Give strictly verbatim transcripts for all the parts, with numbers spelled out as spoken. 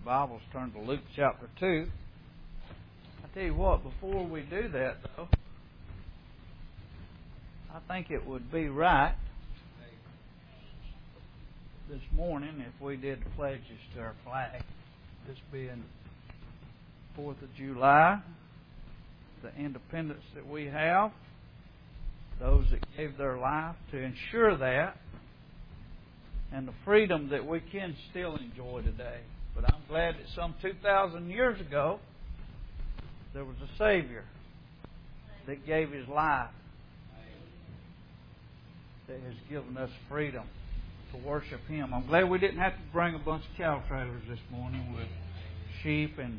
Bibles, turn to Luke chapter two. I tell you what, before we do that, though, I think it would be right this morning if we did the pledges to our flag. This being fourth of July, the independence that we have, those that gave their life to ensure that, and the freedom that we can still enjoy today. But I'm glad that some two thousand years ago, there was a Savior that gave His life, that has given us freedom to worship Him. I'm glad we didn't have to bring a bunch of cattle trailers this morning with sheep and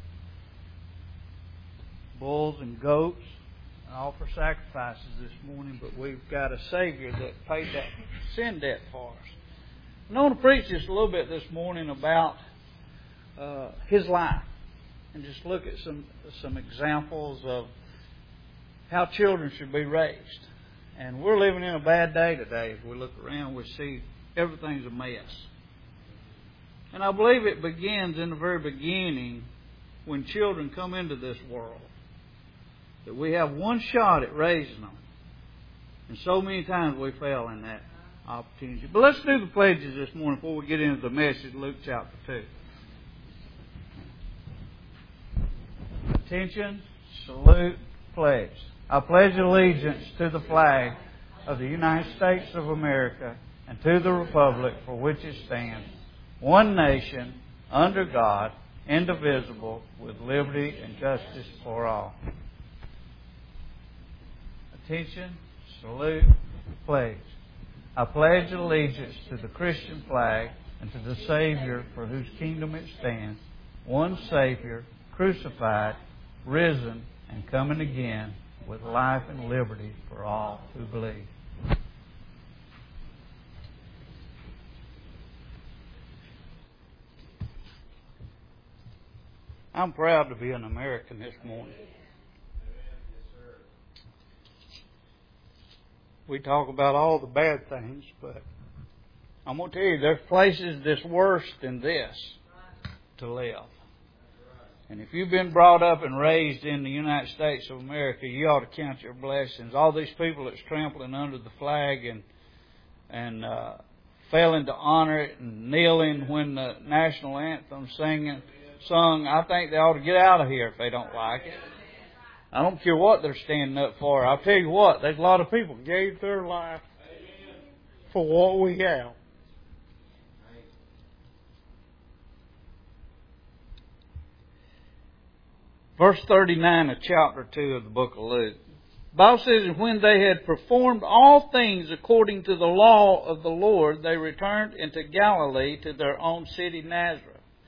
bulls and goats and offer sacrifices this morning, but we've got a Savior that paid that sin debt for us. And I want to preach just a little bit this morning about uh, His life and just look at some some examples of how children should be raised. And we're living in a bad day today. As we look around, we see everything's a mess. And I believe it begins in the very beginning when children come into this world, that we have one shot at raising them. And so many times we fail in that opportunity. But let's do the pledges this morning before we get into the message, Luke chapter two. Attention, salute, pledge. I pledge allegiance to the flag of the United States of America and to the republic for which it stands, one nation, under God, indivisible, with liberty and justice for all. Attention, salute, pledge. I pledge allegiance to the Christian flag and to the Savior for whose kingdom it stands, one Savior, crucified, risen, and coming again, with life and liberty for all who believe. I'm proud to be an American this morning. We talk about all the bad things, but I'm going to tell you, there's places that's worse than this to live. And if you've been brought up and raised in the United States of America, you ought to count your blessings. All these people that's trampling under the flag and and uh, failing to honor it and kneeling when the national anthem singing sung, I think they ought to get out of here if they don't like it. I don't care what they're standing up for. I'll tell you what, there's a lot of people gave their life for what we have. Verse thirty-nine of chapter two of the book of Luke. The Bible says, and when they had performed all things according to the law of the Lord, they returned into Galilee to their own city Nazareth.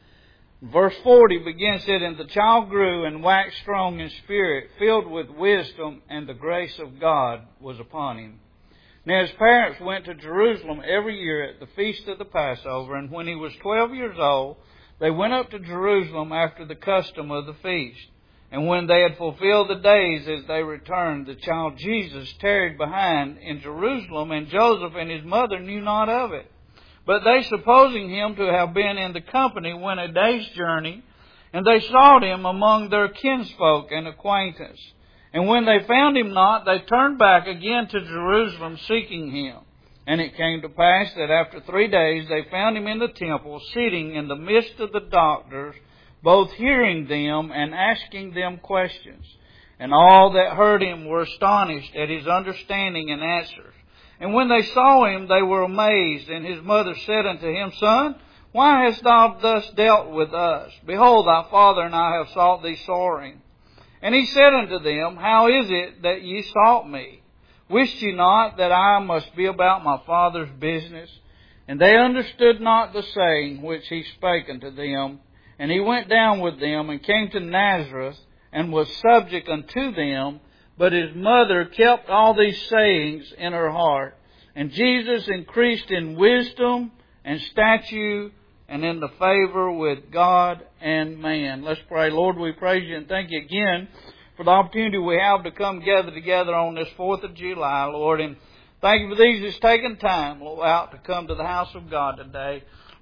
Verse forty begins it, and the child grew and waxed strong in spirit, filled with wisdom, and the grace of God was upon him. Now his parents went to Jerusalem every year at the feast of the Passover, and when he was twelve years old, they went up to Jerusalem after the custom of the feast. And when they had fulfilled the days as they returned, the child Jesus tarried behind in Jerusalem, and Joseph and his mother knew not of it. But they, supposing him to have been in the company, went a day's journey, and they sought him among their kinsfolk and acquaintance. And when they found him not, they turned back again to Jerusalem, seeking him. And it came to pass that after three days they found him in the temple, sitting in the midst of the doctors, both hearing them and asking them questions. And all that heard him were astonished at his understanding and answers. And when they saw him, they were amazed. And his mother said unto him, Son, why hast thou thus dealt with us? Behold, thy father and I have sought thee sorely. And he said unto them, How is it that ye sought me? Wist ye not that I must be about my Father's business? And they understood not the saying which he spake unto them. And he went down with them and came to Nazareth and was subject unto them. But his mother kept all these sayings in her heart. And Jesus increased in wisdom and stature and in the favor with God and man. Let's pray. Lord, we praise you and thank you again for the opportunity we have to come gather together on this fourth of July, Lord. And thank you for these that's taken time, Lord, out to come to the house of God today.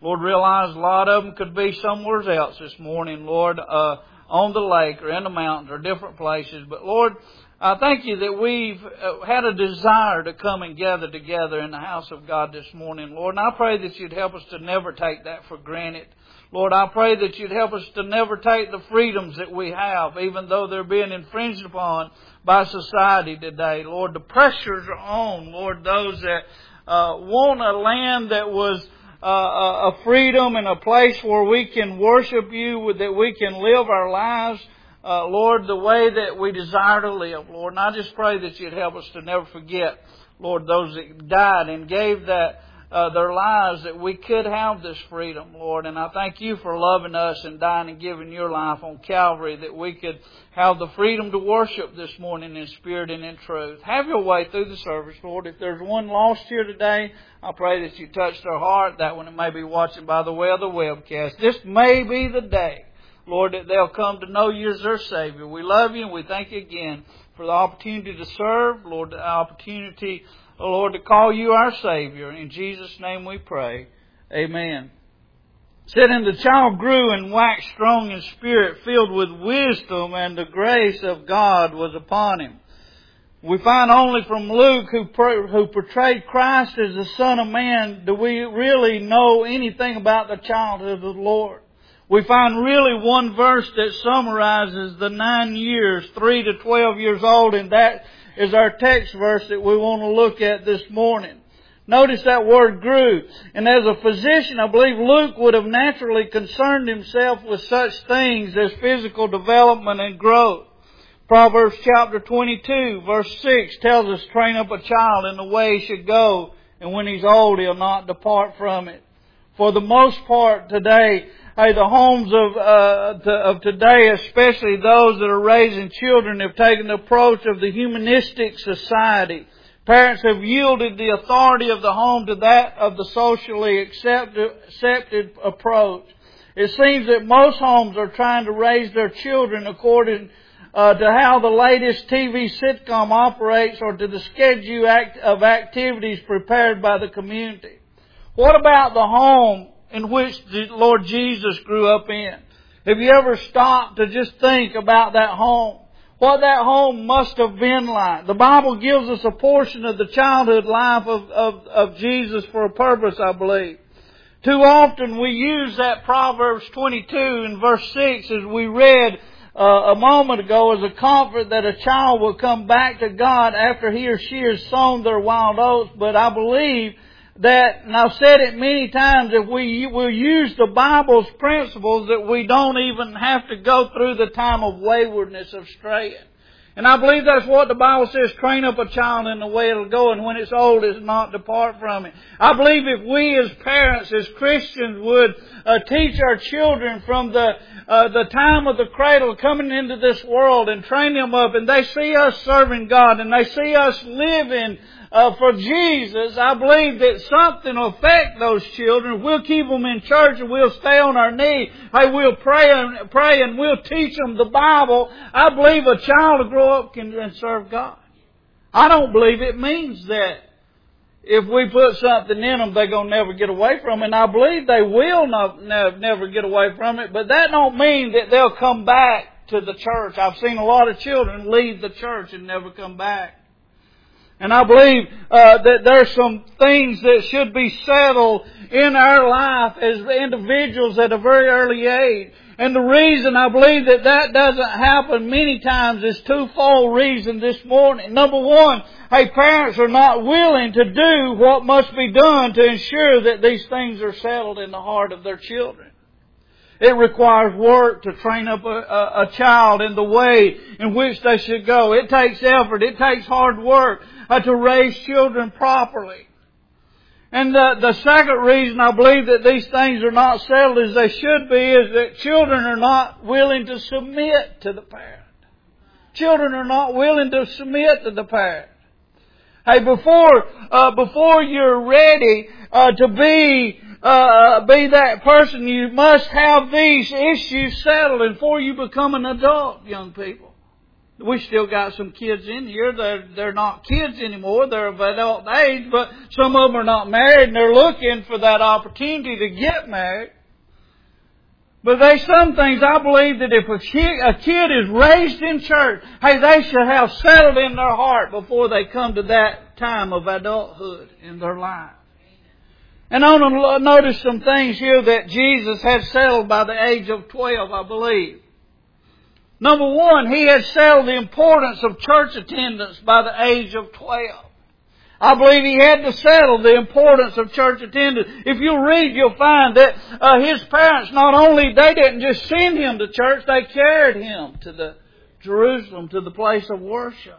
Lord, realize a lot of them could be somewhere else this morning, Lord, uh, on the lake or in the mountains or different places. But Lord, I thank you that we've had a desire to come and gather together in the house of God this morning, Lord. And I pray that you'd help us to never take that for granted. Lord, I pray that you'd help us to never take the freedoms that we have, even though they're being infringed upon by society today. Lord, the pressures are on, Lord, those that uh, want a land that was uh, a freedom and a place where we can worship you, that we can live our lives, uh, Lord, the way that we desire to live, Lord. And I just pray that you'd help us to never forget, Lord, those that died and gave that Uh, their lives, that we could have this freedom, Lord. And I thank you for loving us and dying and giving your life on Calvary, that we could have the freedom to worship this morning in spirit and in truth. Have your way through the service, Lord. If there's one lost here today, I pray that you touch their heart, that one that may be watching by the way of the webcast. This may be the day, Lord, that they'll come to know you as their Savior. We love you and we thank you again for the opportunity to serve, Lord, the opportunity, Lord, to call you our Savior. In Jesus' name we pray. Amen. Said, and the child grew and waxed strong in spirit, filled with wisdom, and the grace of God was upon him. We find only from Luke, who who portrayed Christ as the Son of Man, do we really know anything about the childhood of the Lord. We find really one verse that summarizes the nine years, three to twelve years old, and that is our text verse that we want to look at this morning. Notice that word grew. And as a physician, I believe Luke would have naturally concerned himself with such things as physical development and growth. Proverbs chapter twenty-two, verse six tells us, train up a child in the way he should go, and when he's old, he'll not depart from it. For the most part today, hey, the homes of, uh, to, of today, especially those that are raising children, have taken the approach of the humanistic society. Parents have yielded the authority of the home to that of the socially accepted, accepted approach. It seems that most homes are trying to raise their children according uh, to how the latest T V sitcom operates, or to the schedule act of activities prepared by the community. What about the home in which the Lord Jesus grew up in? Have you ever stopped to just think about that home? What that home must have been like. The Bible gives us a portion of the childhood life of, of, of Jesus for a purpose, I believe. Too often we use that Proverbs twenty-two in verse six, as we read uh, a moment ago, as a comfort that a child will come back to God after he or she has sown their wild oats. But I believe that, and I've said it many times, if we will use the Bible's principles, that we don't even have to go through the time of waywardness, of straying. And I believe that's what the Bible says, train up a child in the way it'll go, and when it's old, it's not depart from it. I believe if we as parents, as Christians, would uh, teach our children from the uh, the time of the cradle coming into this world, and train them up, and they see us serving God, and they see us living Uh, for Jesus, I believe that something will affect those children. We'll keep them in church and we'll stay on our knee. Hey, we'll pray and pray and we'll teach them the Bible. I believe a child will grow up can, and serve God. I don't believe it means that if we put something in them, they're going to never get away from it. And I believe they will not, never get away from it. But that don't mean that they'll come back to the church. I've seen a lot of children leave the church and never come back. And I believe uh, that there's some things that should be settled in our life as individuals at a very early age. And the reason I believe that that doesn't happen many times is twofold reason this morning. Number one, hey, parents are not willing to do what must be done to ensure that these things are settled in the heart of their children. It requires work to train up a, a, a child in the way in which they should go. It takes effort. It takes hard work uh, to raise children properly. And the, the second reason I believe that these things are not settled as they should be is that children are not willing to submit to the parent. Children are not willing to submit to the parent. Hey, before uh, before you're ready uh, to be uh, be that person, you must have these issues settled before you become an adult, young people. We still got some kids in here. They're, they're not kids anymore. They're of adult age, but some of them are not married and they're looking for that opportunity to get married. But there's some things I believe that if a kid, a kid is raised in church, hey, they should have settled in their heart before they come to that time of adulthood in their life. And I want to notice some things here that Jesus had settled by the age of twelve, I believe. Number one, He had settled the importance of church attendance by the age of twelve. I believe He had to settle the importance of church attendance. If you read, you'll find that uh, His parents, not only, they didn't just send Him to church, they carried Him to the Jerusalem, to the place of worship.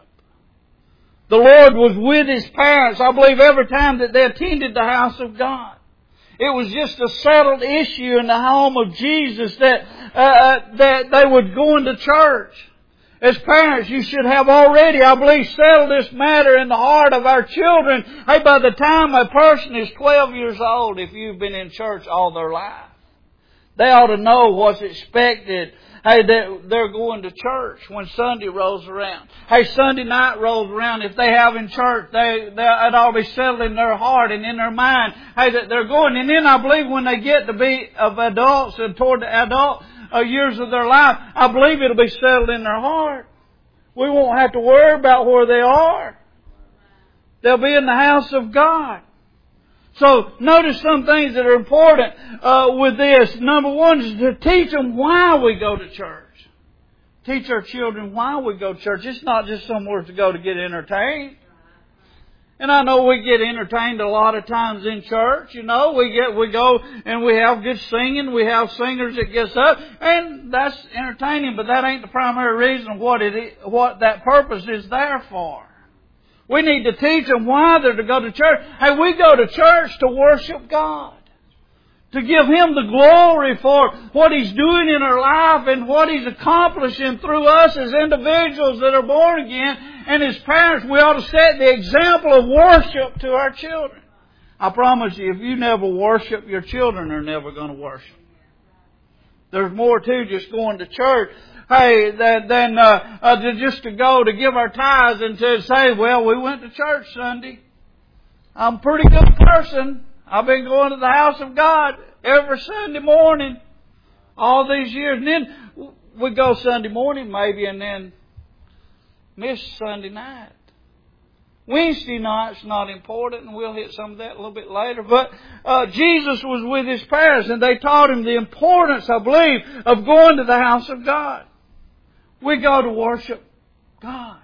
The Lord was with His parents, I believe, every time that they attended the house of God. It was just a settled issue in the home of Jesus that, uh, that they would go into church. As parents, you should have already, I believe, settled this matter in the heart of our children. Hey, by the time a person is twelve years old, if you've been in church all their life, they ought to know what's expected. Hey, they're going to church when Sunday rolls around. Hey, Sunday night rolls around. If they have in church, they, they, it ought to be settled in their heart and in their mind. Hey, that they're going. And then I believe when they get to be of adults and toward the adult uh, years of their life, I believe it'll be settled in their heart. We won't have to worry about where they are. They'll be in the house of God. So notice some things that are important uh, with this. Number one is to teach them why we go to church. Teach our children why we go to church. It's not just somewhere to go to get entertained. And I know we get entertained a lot of times in church. You know, we get we go and we have good singing. We have singers that gets up, and that's entertaining. But that ain't the primary reason what it is, what that purpose is there for. We need to teach them why they're to go to church. Hey, we go to church to worship God. To give Him the glory for what He's doing in our life and what He's accomplishing through us as individuals that are born again. And as parents, we ought to set the example of worship to our children. I promise you, if you never worship, your children are never going to worship. There's more to just going to church. Hey, than uh, uh, to just to go to give our tithes and to say, well, we went to church Sunday. I'm a pretty good person. I've been going to the house of God every Sunday morning all these years. And then we go Sunday morning maybe and then miss Sunday night. Wednesday night's not important, and we'll hit some of that a little bit later. But uh, Jesus was with His parents, and they taught Him the importance, I believe, of going to the house of God. We go to worship God.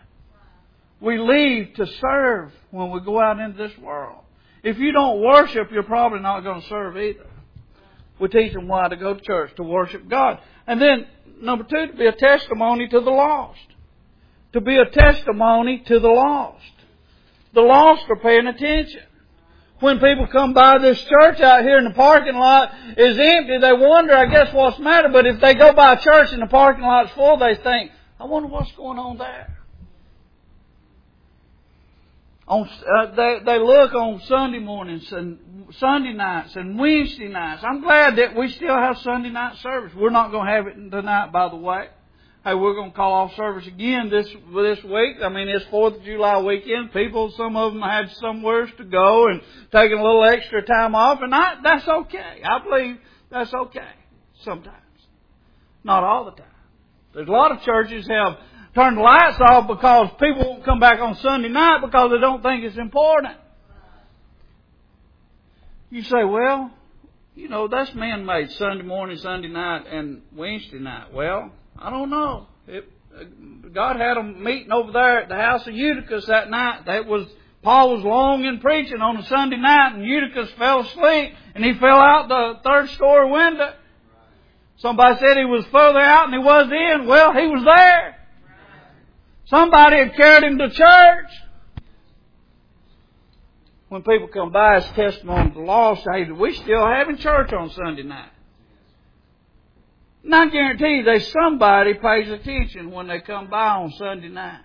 We leave to serve when we go out into this world. If you don't worship, you're probably not going to serve either. We teach them why to go to church, to worship God. And then, number two, to be a testimony to the lost. To be a testimony to the lost. The lost are paying attention. When people come by this church out here and the parking lot is empty, they wonder, I guess, what's the matter. But if they go by a church and the parking lot's full, they think, I wonder what's going on there. On, uh, they, they look on Sunday mornings and Sunday nights and Wednesday nights. I'm glad that we still have Sunday night service. We're not going to have it tonight, by the way. Hey, we're going to call off service again this this week. I mean, it's fourth of July weekend. People, some of them had somewhere to go and taking a little extra time off. And I, that's okay. I believe that's okay sometimes. Not all the time. There's a lot of churches have turned the lights off because people won't come back on Sunday night because they don't think it's important. You say, well, you know, that's man-made, Sunday morning, Sunday night, and Wednesday night. Well, I don't know. It, God had them meeting over there at the house of Eutychus that night. That was Paul was long in preaching on a Sunday night, and Eutychus fell asleep, and he fell out the third story window. Somebody said he was further out and he was in. Well, he was there. Somebody had carried him to church. When people come by as testimony to the lost, hey, we still having church on Sunday night. And I guarantee you there's somebody pays attention when they come by on Sunday night.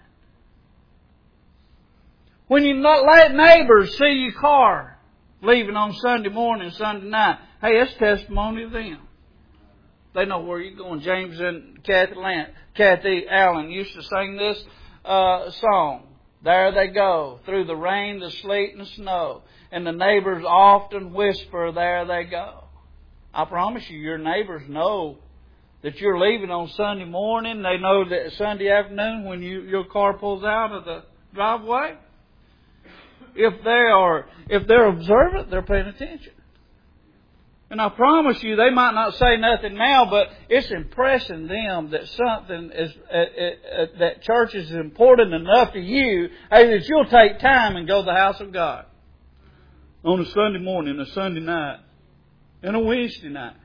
When you not let neighbors see your car leaving on Sunday morning, Sunday night, hey, that's testimony to them. They know where you're going. James and Kathy, Lan- Kathy Allen used to sing this uh, song. There they go, through the rain, the sleet, and the snow. And the neighbors often whisper, there they go. I promise you, your neighbors know that you're leaving on Sunday morning. They know that Sunday afternoon when you, your car pulls out of the driveway. If they are, if they're observant, they're paying attention. And I promise you, they might not say nothing now, but it's impressing them that something is uh, uh, uh, that church is important enough to you, hey, that you'll take time and go to the house of God on a Sunday morning, a Sunday night, and a Wednesday night.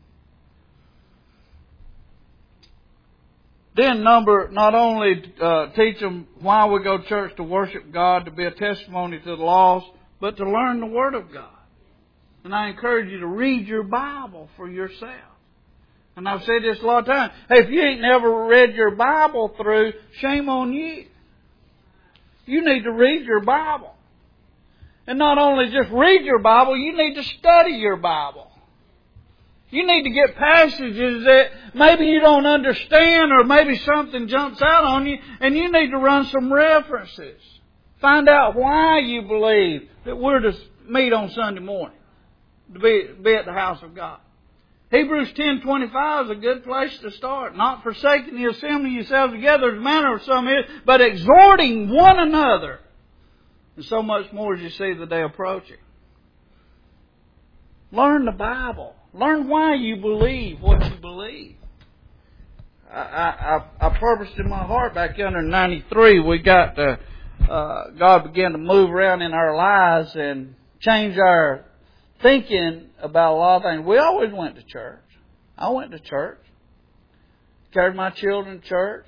Then number, not only uh, teach them why we go to church to worship God, to be a testimony to the lost, but to learn the Word of God. And I encourage you to read your Bible for yourself. And I've said this a lot of times. Hey, if you ain't never read your Bible through, shame on you. You need to read your Bible. And not only just read your Bible, you need to study your Bible. You need to get passages that maybe you don't understand, or maybe something jumps out on you, and you need to run some references. Find out why you believe that we're to meet on Sunday morning, to be, be at the house of God. Hebrews ten twenty-five is a good place to start. Not forsaking the assembling yourselves together as manner of some is, but exhorting one another. And so much more as you see the day approaching. Learn the Bible. Learn why you believe what you believe. I, I, I purposed in my heart back under ninety-three, we got to, uh, God began to move around in our lives and change our thinking about a lot of things. We always went to church. I went to church. Carried my children to church.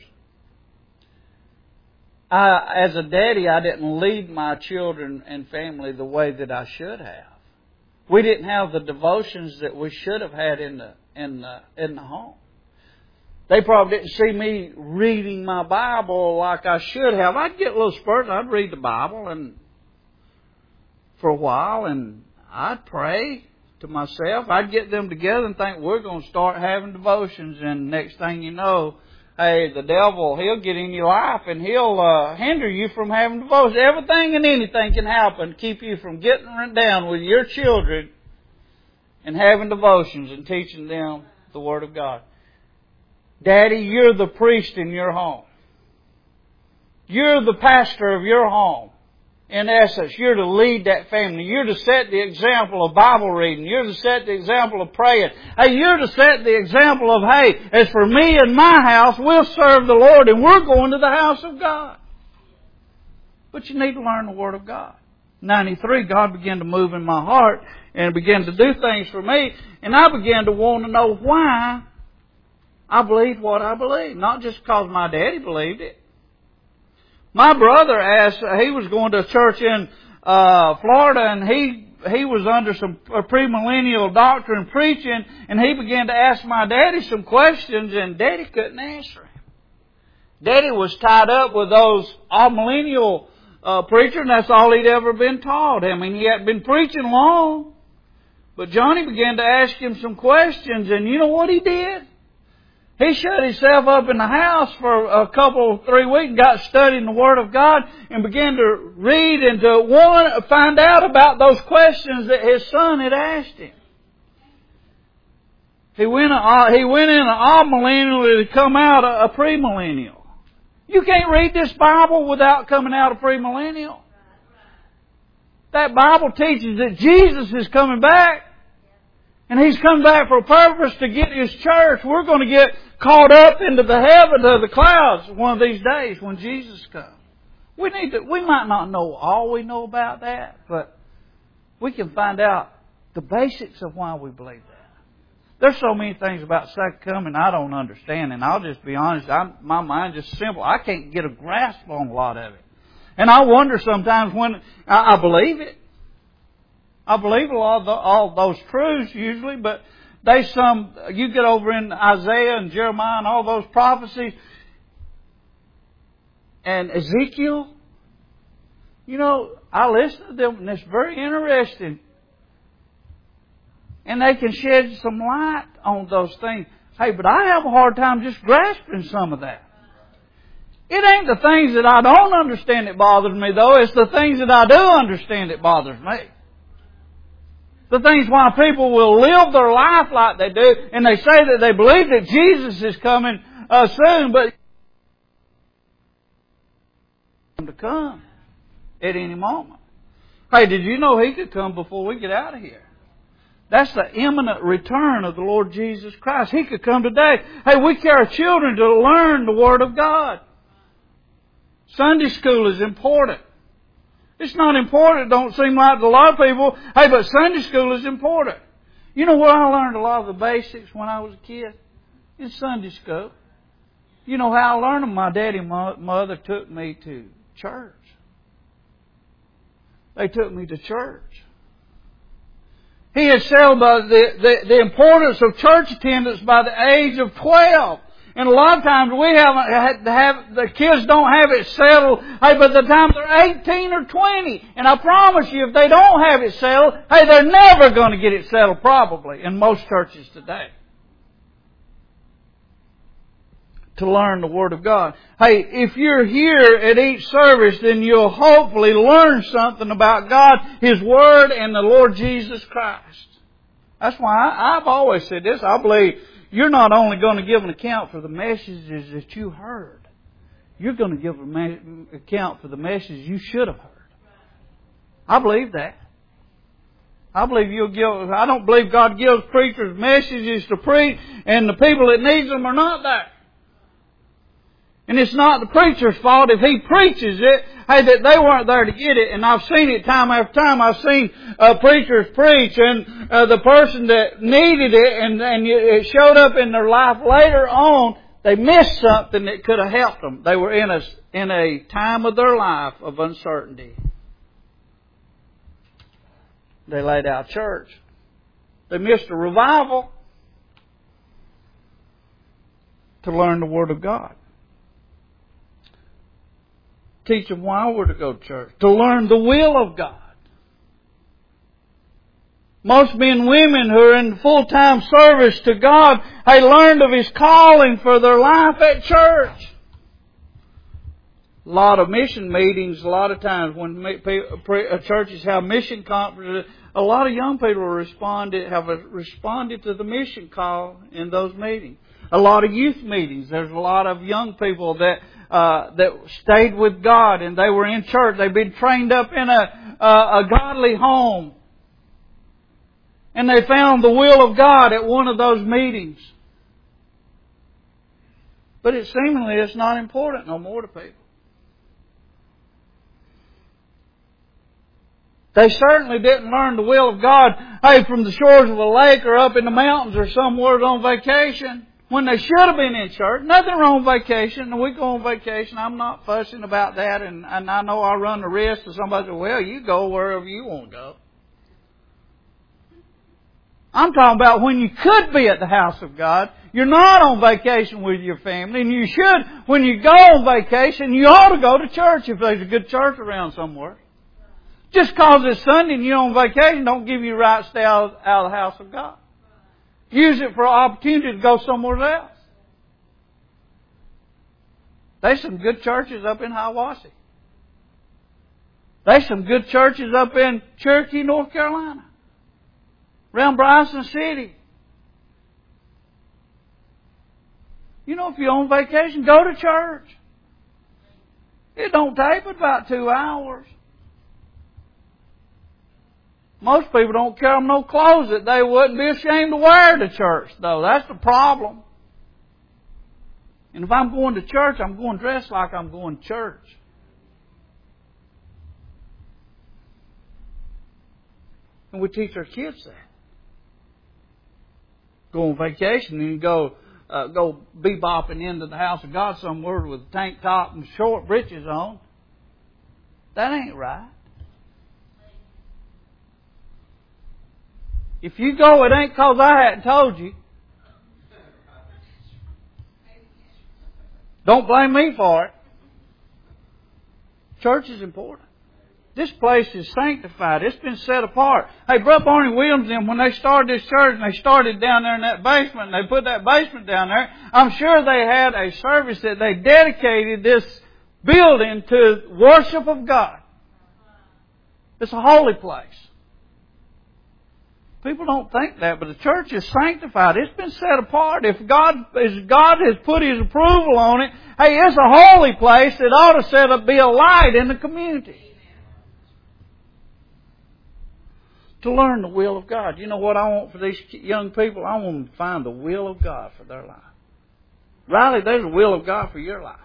I, as a daddy, I didn't lead my children and family the way that I should have. We didn't have the devotions that we should have had in the in the in the home. They probably didn't see me reading my Bible like I should have. I'd get little spurts. I'd read the Bible and for a while, and I'd pray to myself. I'd get them together and think we're going to start having devotions. And next thing you know, hey, the devil, he'll get in your life and he'll uh, hinder you from having devotion. Everything and anything can happen to keep you from getting down with your children and having devotions and teaching them the Word of God. Daddy, you're the priest in your home. You're the pastor of your home. In essence, you're to lead that family. You're to set the example of Bible reading. You're to set the example of praying. Hey, you're to set the example of, hey, as for me and my house, we'll serve the Lord and we're going to the house of God. But you need to learn the Word of God. ninety-three, God began to move in my heart and began to do things for me. And I began to want to know why I believed what I believed. Not just because my daddy believed it. My brother asked, he was going to a church in uh, Florida, and he he was under some premillennial doctrine preaching, and he began to ask my daddy some questions, and Daddy couldn't answer him. Daddy was tied up with those all-millennial uh, preachers, and that's all he'd ever been taught. I mean, he hadn't been preaching long. But Johnny began to ask him some questions, and you know what he did? He shut himself up in the house for a couple, three weeks and got studying the Word of God and began to read and to want, find out about those questions that his son had asked him. He went, he went in an all-millennial to come out a, a premillennial. You can't read this Bible without coming out a premillennial. That Bible teaches that Jesus is coming back. And He's come back for a purpose to get His church. We're going to get caught up into the heaven of the clouds one of these days when Jesus comes. We need to, we might not know all we know about that, but we can find out the basics of why we believe that. There's so many things about second coming I don't understand, and I'll just be honest, I'm, my mind's just simple. I can't get a grasp on a lot of it. And I wonder sometimes when I, I believe it. I believe a lot of the, all those truths usually, but they some you get over in Isaiah and Jeremiah and all those prophecies and Ezekiel. You know, I listen to them and it's very interesting. And they can shed some light on those things. Hey, but I have a hard time just grasping some of that. It ain't the things that I don't understand that bothers me, though. It's the things that I do understand that bothers me. The things why people will live their life like they do, and they say that they believe that Jesus is coming uh, soon, but to come at any moment. Hey, did you know He could come before we get out of here? That's the imminent return of the Lord Jesus Christ. He could come today. Hey, we care our children to learn the Word of God. Sunday school is important. It's not important, it don't seem like to a lot of people. Hey, but Sunday school is important. You know where I learned a lot of the basics when I was a kid? In Sunday school. You know how I learned them? My daddy and my mother took me to church. They took me to church. He had celebrated the, the, the importance of church attendance by the age of twelve. And a lot of times we haven't had to have, the kids don't have it settled, hey, by the time they're eighteen or twenty. And I promise you, if they don't have it settled, hey, they're never going to get it settled probably in most churches today. To learn the Word of God. Hey, if you're here at each service, then you'll hopefully learn something about God, His Word, and the Lord Jesus Christ. That's why I, I've always said this. I believe you're not only going to give an account for the messages that you heard. You're going to give an account for the messages you should have heard. I believe that. I believe you'll give, I don't believe God gives preachers messages to preach and the people that need them are not there. And it's not the preacher's fault if he preaches it, hey, that they weren't there to get it. And I've seen it time after time. I've seen uh, preachers preach and uh, the person that needed it and, and it showed up in their life later on, they missed something that could have helped them. They were in a, in a time of their life of uncertainty. They laid out church. They missed a revival to learn the Word of God. Teach them why we're to go to church. To learn the will of God. Most men and women who are in full-time service to God, they learned of His calling for their life at church. A lot of mission meetings, a lot of times when churches have mission conferences, a lot of young people responded, have responded to the mission call in those meetings. A lot of youth meetings. There's a lot of young people that uh, that stayed with God and they were in church. They've been trained up in a, a, a godly home. And they found the will of God at one of those meetings. But it seemingly it's not important no more to people. They certainly didn't learn the will of God, hey, from the shores of a lake or up in the mountains or somewhere on vacation. When they should have been in church. Nothing wrong with vacation. And we go on vacation. I'm not fussing about that. And, and I know I run the risk of somebody saying, well, you go wherever you want to go. I'm talking about when you could be at the house of God. You're not on vacation with your family. And you should, when you go on vacation, you ought to go to church if there's a good church around somewhere. Just because it's Sunday and you're on vacation don't give you a right to stay out, out of the house of God. Use it for an opportunity to go somewhere else. There's some good churches up in Hiawassee. There's some good churches up in Cherokee, North Carolina. Around Bryson City. You know, if you're on vacation, go to church. It don't take but about two hours. Most people don't carry them no clothes that they wouldn't be ashamed to wear to church, though. That's the problem. And if I'm going to church, I'm going dressed like I'm going to church. And we teach our kids that. Go on vacation and go uh, go bebopping into the house of God somewhere with a tank top and short breeches on. That ain't right. If you go, it ain't because I hadn't told you. Don't blame me for it. Church is important. This place is sanctified. It's been set apart. Hey, Brother Barney Williams, them, when they started this church and they started down there in that basement and they put that basement down there, I'm sure they had a service that they dedicated this building to worship of God. It's a holy place. People don't think that, but the church is sanctified. It's been set apart. If God, if God has put His approval on it, hey, it's a holy place that ought to set up, be a light in the community. To learn the will of God. You know what I want for these young people? I want them to find the will of God for their life. Riley, there's a will of God for your life.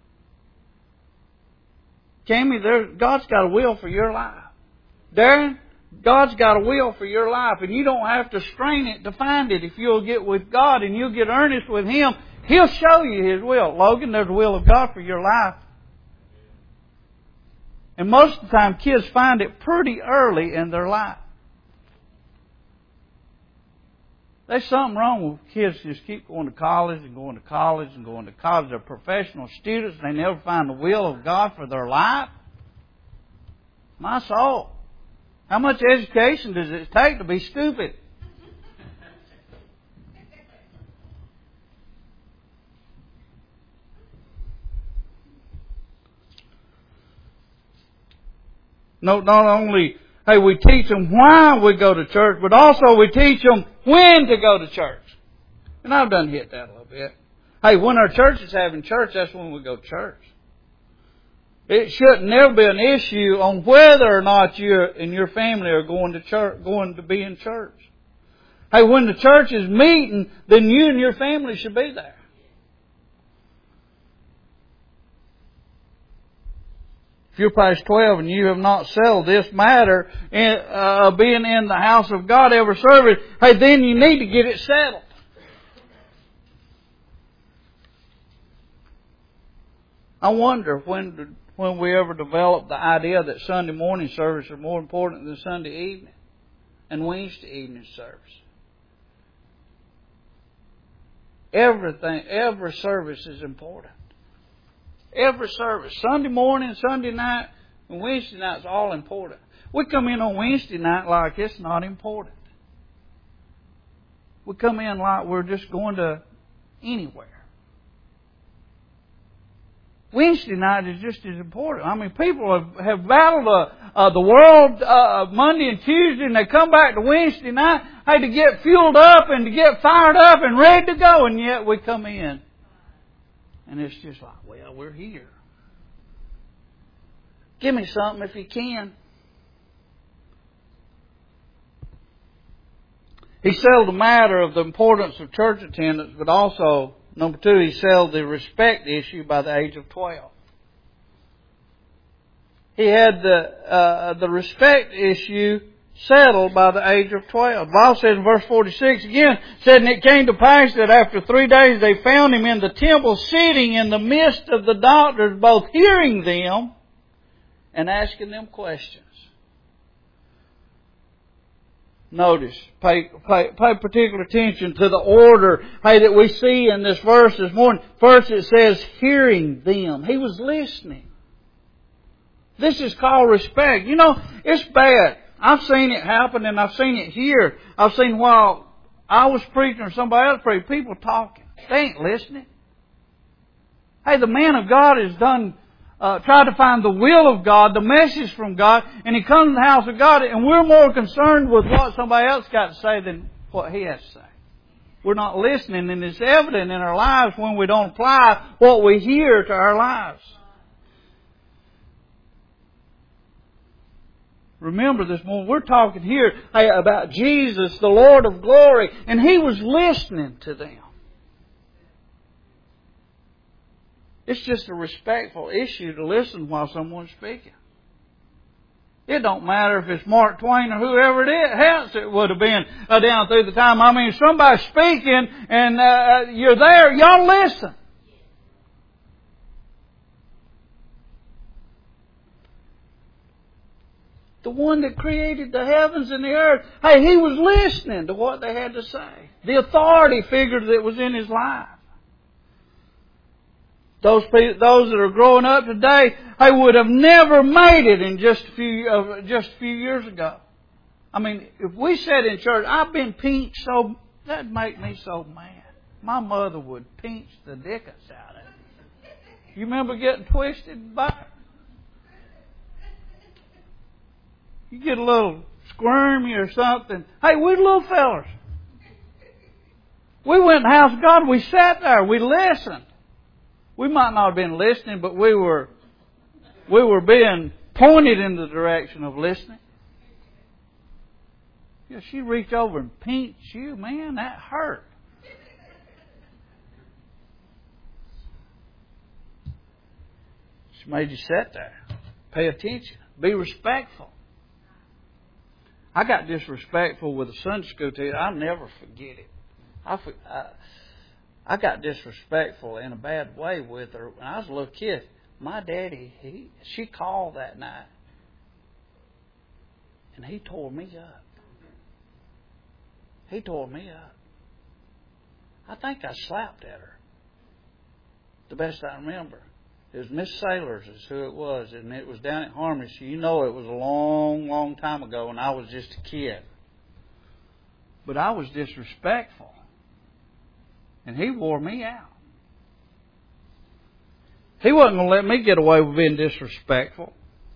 Cammy, there's, God's got a will for your life. Darren, God's got a will for your life, and you don't have to strain it to find it. If you'll get with God and you'll get earnest with Him, He'll show you His will. Logan, there's a will of God for your life. And most of the time, kids find it pretty early in their life. There's something wrong with kids who just keep going to college and going to college and going to college. They're professional students and they never find the will of God for their life. My soul. How much education does it take to be stupid? No, not only... Hey, we teach them why we go to church, but also we teach them when to go to church. And I've done hit that a little bit. Hey, when our church is having church, that's when we go to church. It should never be an issue on whether or not you and your family are going to church, going to be in church. Hey, when the church is meeting, then you and your family should be there. If you're past twelve and you have not settled this matter in, uh, being in the house of God every service, hey, then you need to get it settled. I wonder when when we ever developed the idea that Sunday morning service is more important than Sunday evening and Wednesday evening service. Everything, every service is important. Every service. Sunday morning, Sunday night, and Wednesday night is all important. We come in on Wednesday night like it's not important. We come in like we're just going to anywhere. Wednesday night is just as important. I mean, people have, have battled uh, uh, the world uh, Monday and Tuesday, and they come back to Wednesday night, hey, to get fueled up and to get fired up and ready to go, and yet we come in. And it's just like, well, we're here. Give me something if you can. He settled the matter of the importance of church attendance, but also, number two, he settled the respect issue by the age of twelve. He had the uh, the respect issue settled by the age of twelve. The Bible says in verse forty-six again, said, and it came to pass that after three days they found him in the temple sitting in the midst of the doctors, both hearing them and asking them questions. Notice, pay, pay, pay particular attention to the order, hey, that we see in this verse this morning. First it says, hearing them. He was listening. This is called respect. You know, it's bad. I've seen it happen and I've seen it here. I've seen while I was preaching or somebody else preaching, people talking. They ain't listening. Hey, the man of God has done, uh, tried to find the will of God, the message from God, and he comes to the house of God, and we're more concerned with what somebody else got to say than what he has to say. We're not listening, and it's evident in our lives when we don't apply what we hear to our lives. Remember this morning, we're talking here about Jesus, the Lord of glory, and He was listening to them. It's just a respectful issue to listen while someone's speaking. It don't matter if it's Mark Twain or whoever it else it would have been uh, down through the time. I mean, if somebody's speaking and uh, you're there, y'all listen. The one that created the heavens and the earth. Hey, He was listening to what they had to say. The authority figure that was in His life. Those people, those that are growing up today, they would have never made it in just a few, uh, just a few years ago. I mean, if we sat in church, I've been pinched so, that'd make me so mad. My mother would pinch the dickens out of me. You remember getting twisted by? You get a little squirmy or something. Hey, we're little fellers. We went in the house of God. We sat there. We listened. We might not have been listening, but we were we were being pointed in the direction of listening. Yeah, she reached over and pinched you, man. That hurt. She made you sit there, pay attention, be respectful. I got disrespectful with a Sunday school teacher. I'll never forget it. I, I, I got disrespectful in a bad way with her when I was a little kid. My daddy, he she called that night, and he tore me up. He tore me up. I think I slapped at her. The best I remember. It was Miss Sailors is who it was, and it was down at Harmony. So you know it was a long, long time ago, and I was just a kid. But I was disrespectful. And he wore me out. He wasn't going to let me get away with being disrespectful.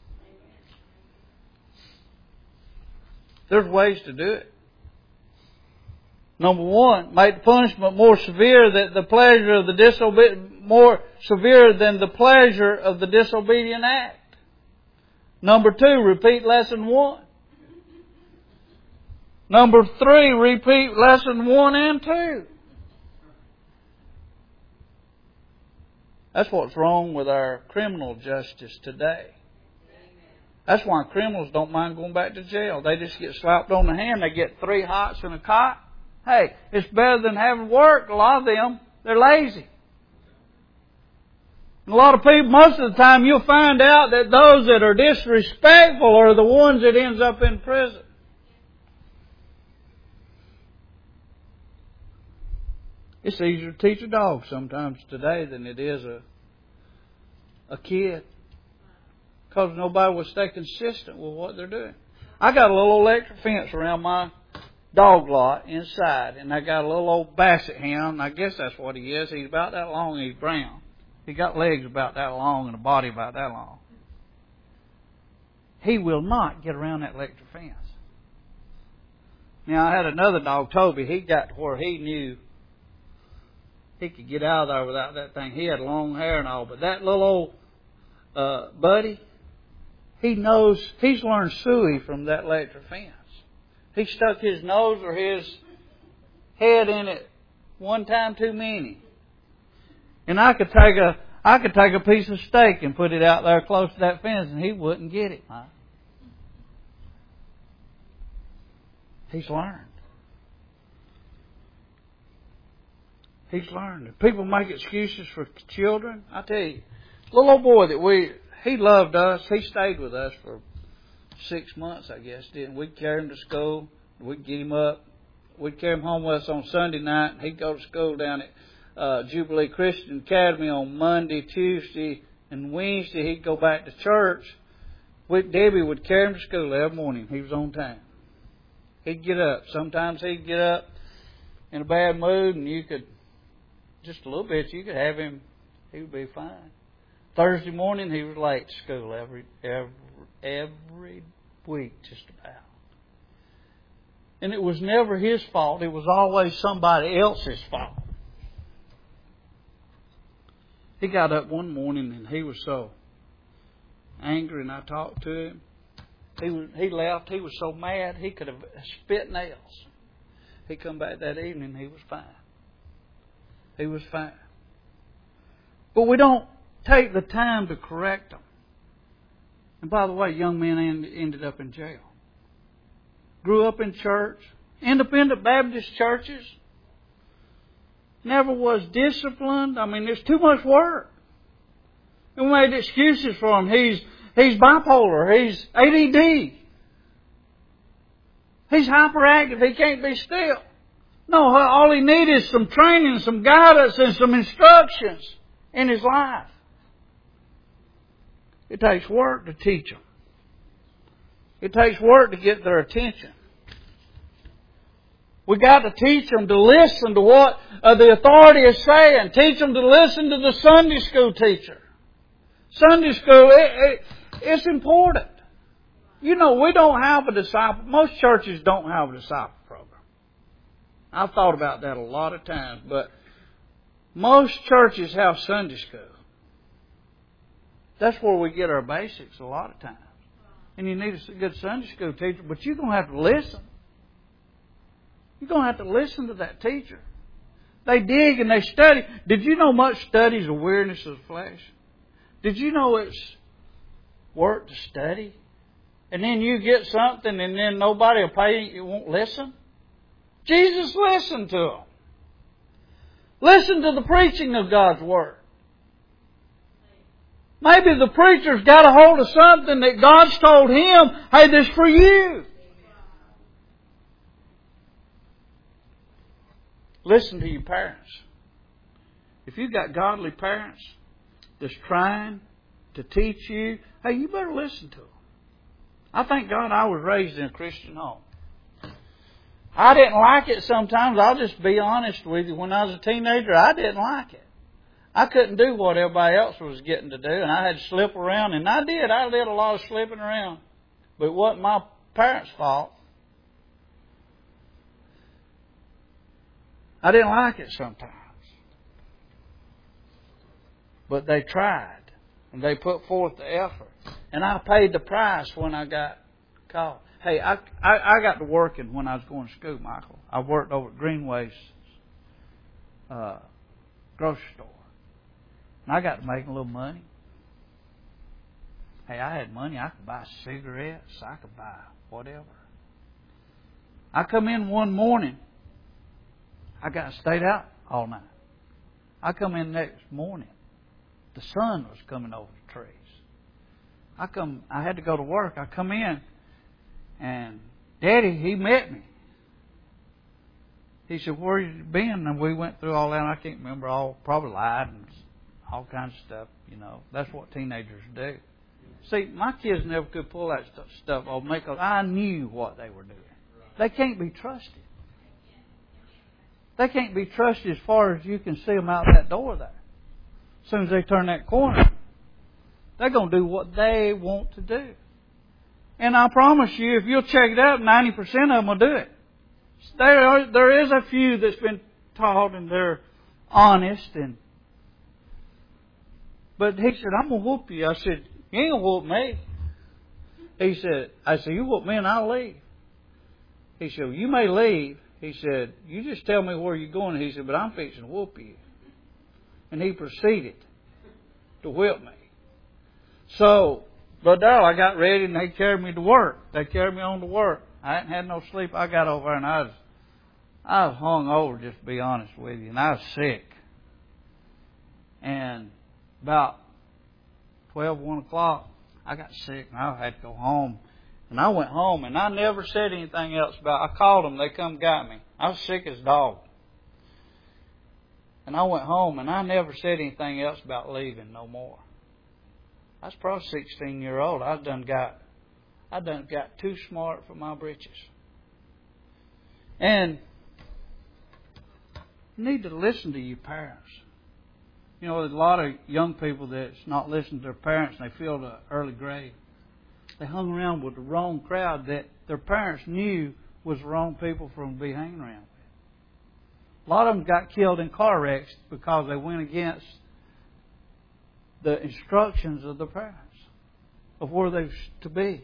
There's ways to do it. Number one, make the punishment more severe than the pleasure of the disobedient, more severe than the pleasure of the disobedient act. Number two, repeat lesson one. Number three, repeat lesson one and two. That's what's wrong with our criminal justice today. That's why criminals don't mind going back to jail. They just get slapped on the hand. They get three hots and a cot. Hey, it's better than having work. A lot of them, they're lazy. And a lot of people, most of the time, you'll find out that those that are disrespectful are the ones that ends up in prison. It's easier to teach a dog sometimes today than it is a a kid. Because nobody will stay consistent with what they're doing. I got a little electric fence around my dog lot inside, and I got a little old basset hound. I guess that's what he is. He's about that long and he's brown. He got legs about that long and a body about that long. He will not get around that electric fence. Now, I had another dog, Toby. He got to where he knew he could get out of there without that thing. He had long hair and all. But that little old uh, buddy, he knows, he's learned suey from that electric fence. He stuck his nose or his head in it one time too many. And I could take a I could take a piece of steak and put it out there close to that fence and he wouldn't get it. He's learned. He's learned. If people make excuses for children, I tell you, little old boy that we, he loved us. He stayed with us for six months, I guess, didn't we? We'd carry him to school. We'd get him up. We'd carry him home with us on Sunday night. He'd go to school down at uh, Jubilee Christian Academy on Monday, Tuesday, and Wednesday. He'd go back to church. We, Debbie would carry him to school every morning. He was on time. He'd get up. Sometimes he'd get up in a bad mood, and you could, just a little bit, you could have him, he would be fine. Thursday morning, he was late to school every every every week, just about. And it was never his fault. It was always somebody else's fault. He got up one morning and he was so angry, and I talked to him. He was, he left. He was so mad he could have spit nails. He come back that evening. He was fine. He was fine. But we don't take the time to correct them. And by the way, young men ended up in jail. Grew up in church. Independent Baptist churches. Never was disciplined. I mean, there's too much work. And we made excuses for him. He's, he's bipolar. He's A D D. He's hyperactive. He can't be still. No, all he needs is some training, some guidance, and some instructions. in his life. It takes work to teach them. It takes work to get their attention. We got to teach them to listen to what uh, the authority is saying. Teach them to listen to the Sunday school teacher. Sunday school, it, it, it's important. You know, we don't have a disciple. Most churches don't have a disciple program. I've thought about that a lot of times, but most churches have Sunday school. That's where we get our basics a lot of times. And you need a good Sunday school teacher, but you're going to have to listen. You're going to have to listen to that teacher. They dig and they study. Did you know much study is a weariness of the flesh? Did you know it's work to study? And then you get something and then nobody will pay you, won't listen? Jesus listened to them. Listen to the preaching of God's Word. Maybe the preacher's got a hold of something that God's told him, hey, this is for you. Listen to your parents. If you've got godly parents that's trying to teach you, hey, you better listen to them. I thank God I was raised in a Christian home. I didn't like it sometimes. I'll just be honest with you. When I was a teenager, I didn't like it. I couldn't do what everybody else was getting to do, and I had to slip around, and I did. I did a lot of slipping around. But it wasn't my parents' fault. I didn't like it sometimes. But they tried, and they put forth the effort. And I paid the price when I got called. Hey, I, I, I got to working when I was going to school, Michael. I worked over at Greenway's uh, grocery store. And I got to make a little money. Hey, I had money. I could buy cigarettes. I could buy whatever. I come in one morning. I got stayed out all night. I come in next morning. The sun was coming over the trees. I come. I had to go to work. I come in, and Daddy, he met me. He said, "Where you been?" And we went through all that. And I can't remember all. Probably lied and all kinds of stuff. You know, that's what teenagers do. See, my kids never could pull that stuff off me because I knew what they were doing. They can't be trusted. They can't be trusted as far as you can see them out that door there. As soon as they turn that corner, they're going to do what they want to do. And I promise you, if you'll check it out, ninety percent of them will do it. There, are, there is a few that's been taught and they're honest. and. But he said, I'm going to whoop you. I said, you ain't going to whoop me. He said, I said, you whoop me and I'll leave. He said, well, you may leave. He said, you just tell me where you're going. He said, but I'm fixing to whoop you. And he proceeded to whip me. So, Brother Darrell, I got ready and they carried me to work. They carried me on to work. I hadn't had no sleep. I got over there and I was, I was hung over, just to be honest with you. And I was sick. And about twelve, one o'clock, I got sick and I had to go home. And I went home and I never said anything else about it. I called them. They come got me. I was sick as a dog. And I went home and I never said anything else about leaving no more. I was probably sixteen year old. I done got, I done got too smart for my britches. And you need to listen to your parents. You know, there's a lot of young people that's not listening to their parents and they feel the early grave. They hung around with the wrong crowd that their parents knew was the wrong people for them to be hanging around with. A lot of them got killed in car wrecks because they went against the instructions of the parents of where they were to be.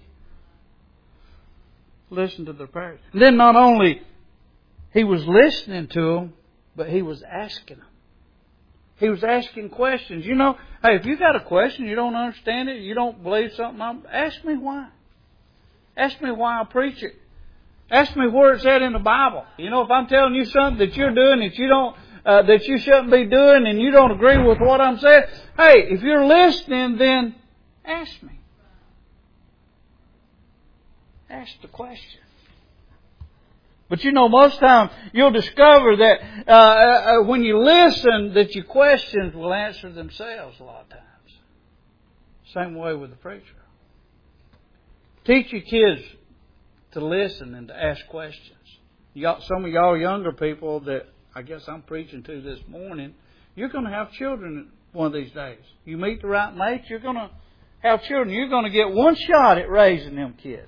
Listen to their parents. And then not only he was listening to them, but he was asking them. He was asking questions. You know, hey, if you got a question, you don't understand it, you don't believe something, I'm, ask me why. Ask me why I preach it. Ask me where it's at in the Bible. You know, if I'm telling you something that you're doing that you don't, uh, that you shouldn't be doing, and you don't agree with what I'm saying, hey, if you're listening, then ask me. Ask the question. But you know, most times you'll discover that uh, uh, when you listen, that your questions will answer themselves a lot of times. Same way with the preacher. Teach your kids to listen and to ask questions. Y'all, some of y'all younger people that I guess I'm preaching to this morning, you're going to have children one of these days. You meet the right mate, you're going to have children. You're going to get one shot at raising them kids.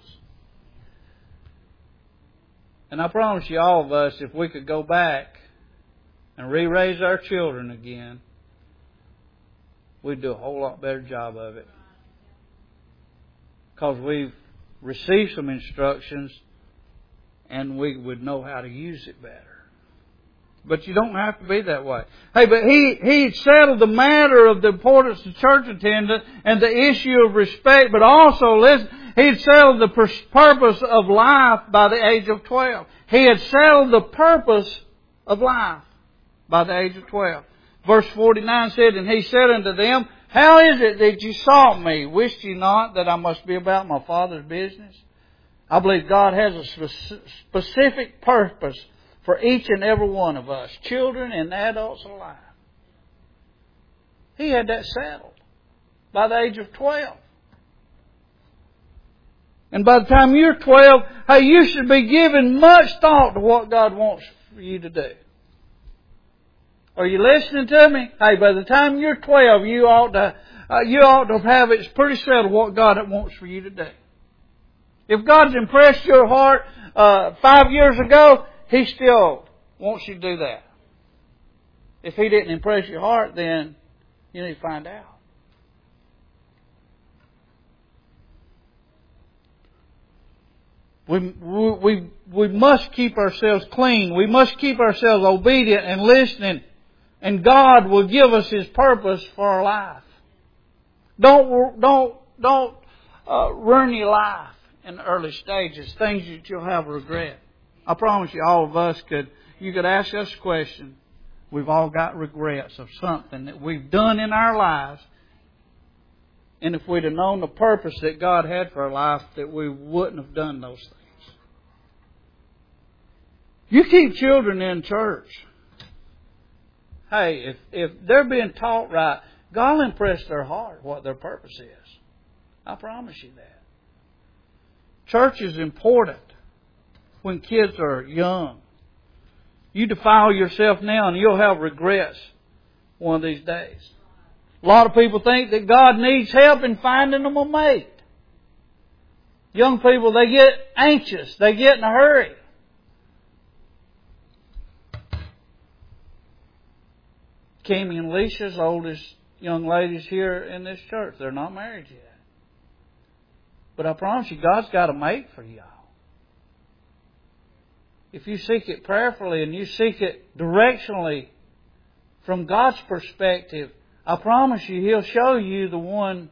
And I promise you, all of us, if we could go back and re-raise our children again, we'd do a whole lot better job of it. Because we've received some instructions and we would know how to use it better. But you don't have to be that way. Hey, but he, he settled the matter of the importance of church attendance and the issue of respect, but also, listen, he had settled the purpose of life by the age of twelve. He had settled the purpose of life by the age of twelve. Verse forty-nine said, and he said unto them, how is it that you sought me? Wist ye not that I must be about my Father's business? I believe God has a specific purpose for each and every one of us, children and adults alike. He had that settled by the age of twelve. And by the time you're twelve, hey, you should be giving much thought to what God wants for you to do. Are you listening to me? Hey, by the time you're twelve, you ought to uh, you ought to have it pretty settled what God wants for you to do. If God's impressed your heart uh, five years ago, He still wants you to do that. If He didn't impress your heart, then you need to find out. We, we, we must keep ourselves clean. We must keep ourselves obedient and listening. And God will give us His purpose for our life. Don't, don't, don't uh, ruin your life in the early stages. Things that you'll have regret. I promise you, all of us could, you could ask us a question. We've all got regrets of something that we've done in our lives. And if we'd have known the purpose that God had for our life, that we wouldn't have done those things. You keep children in church. Hey, if, if they're being taught right, God will impress their heart what their purpose is. I promise you that. Church is important when kids are young. You defile yourself now and you'll have regrets one of these days. A lot of people think that God needs help in finding them a mate. Young people, they get anxious. They get in a hurry. Kimmy and Alicia's oldest young ladies here in this church. They're not married yet. But I promise you, God's got a mate for y'all. If you seek it prayerfully and you seek it directionally from God's perspective, I promise you, He'll show you the one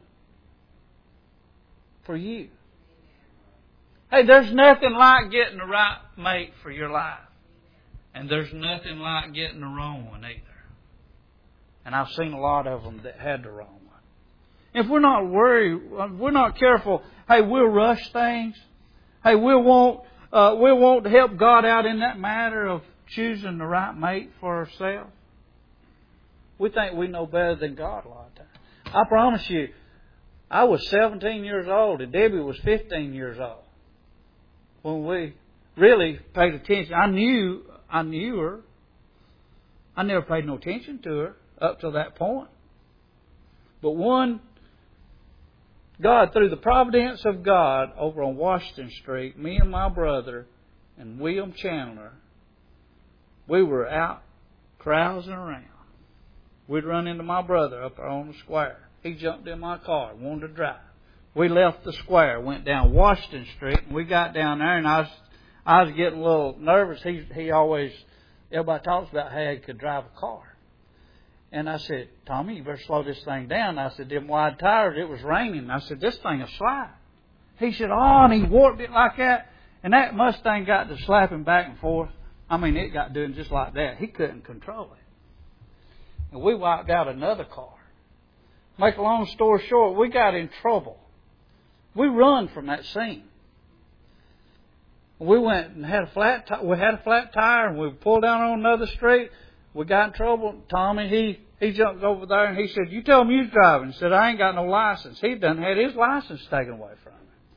for you. Hey, there's nothing like getting the right mate for your life. And there's nothing like getting the wrong one either. And I've seen a lot of them that had the wrong one. If we're not worried, if we're not careful, hey, we'll rush things. Hey, we'll want, uh, we'll want to help God out in that matter of choosing the right mate for ourselves. We think we know better than God a lot of times. I promise you, I was seventeen years old and Debbie was fifteen years old when we really paid attention. I knew, I knew her. I never paid no attention to her up to that point. But one, God, through the providence of God, over on Washington Street, me and my brother and William Chandler, we were out carousing around. We'd run into my brother up there on the square. He jumped in my car, wanted to drive. We left the square, went down Washington Street, and we got down there, and I was, I was getting a little nervous. He, he always, everybody talks about how he could drive a car. And I said, Tommy, you better slow this thing down. I said, them wide tires, it was raining. I said, this thing will slide. He said, oh, and he warped it like that. And that Mustang got to slapping back and forth. I mean, it got doing just like that. He couldn't control it. And we wiped out another car. Make a long story short, we got in trouble. We run from that scene. We went and had a flat. T- we had a flat tire, and we pulled down on another street. We got in trouble. Tommy, he he jumped over there, and he said, "You tell him you're driving." He said, "I ain't got no license." He done had his license taken away from him.